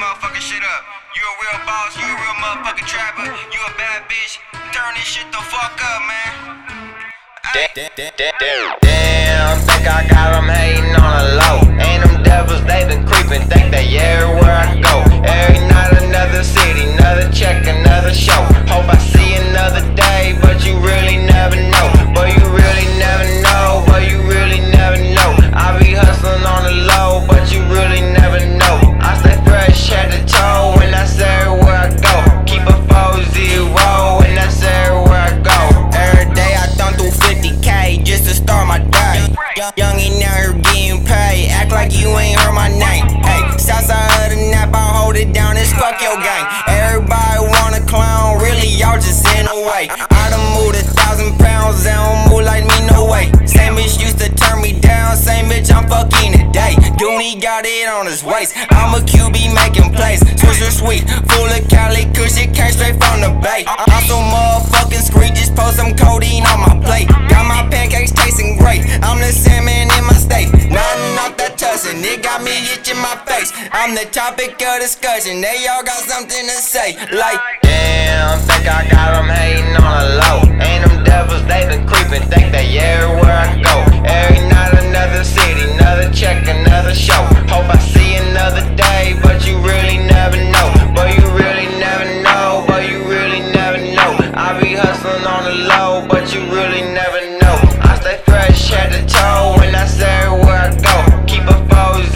motherfucking shit up. You a real boss, you a real motherfucking trapper. You a bad bitch, turn this shit the fuck up, man. Damn, think I got them hating on the low. Ain't them devils, they been creeping, think they everywhere I go. Every night another city, another check, another show. Hope I see another day, but you really never know. But you really never know, but you really never know. I be hustling on the low, but you really never know. I stay fresh head to toe, and that's everywhere I go. Keep a 4-0, and that's everywhere I go. Every day I thumb through 50K just to start my day. Young and now you're getting paid, act like you ain't heard my name. Hey, Southside of the nap, I hold it down, it's fuck your gang. Everybody wanna clown, really y'all just in the way. I done moved 1,000 pounds, they don't move like me, no way. Same bitch used to turn me down, same bitch I'm fucking today. Dooney got it on his waist, I'm a QB making plays. Swisher sweet, full of Cali, kush, it came straight from the bay. I'm so motherfucking screech, just post some codeine on my plate. Got my pancakes tasting great, I'm the salmon in my steak. Nothing off that tussin', it got me itching my face. I'm the topic of discussion, they all got something to say. Like, damn, think I got them hating on the low. Ain't them devils, they been creeping, think they everywhere I go. Every night another city, another check, another show. Hope I see another day, but you really never know. But you really never know, but you really never know. I be hustling on the low, but you really never know. I stay fresh head to toe, and that's everywhere I go. Keep a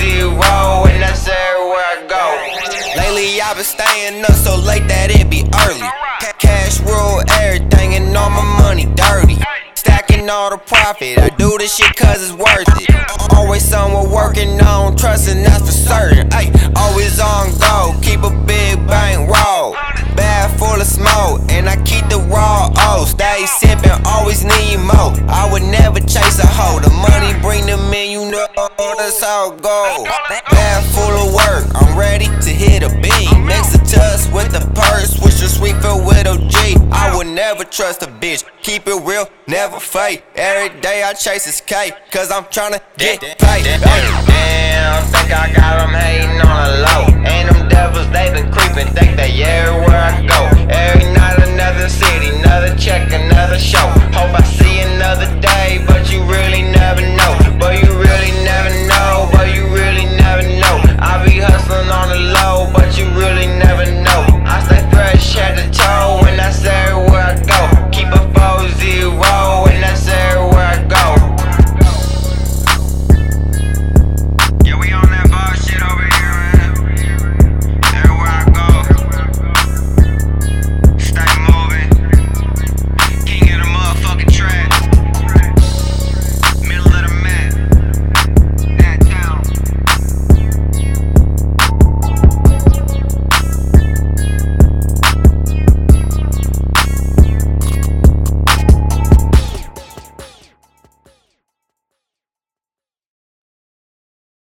4-0, and that's everywhere I go. Lately I've been staying up so late that it be early. Cash rule everything and all my money dirty. Stacking all the profit, I do this shit cause it's worth it. Always someone working on trust and that's for certain. Ay, always on go, keep a big bank roll. Bag full of smoke, and I keep the raw O. Stay sippin', always need more. I would never chase a hoe. The money bring them in, you know that's how it go. Bag full of work, I'm ready to hit a beam. Mix the tuss with the purse, switch the sweet fill with OG. I would never trust a bitch, keep it real, never fake. Every day I chase this K, cause I'm tryna get paid. Damn, think I got them hating on the low. Ain't them devils, they been creeping, think they everywhere I go. Every night another city, another check, another show. Hope I see another day, but you really never know.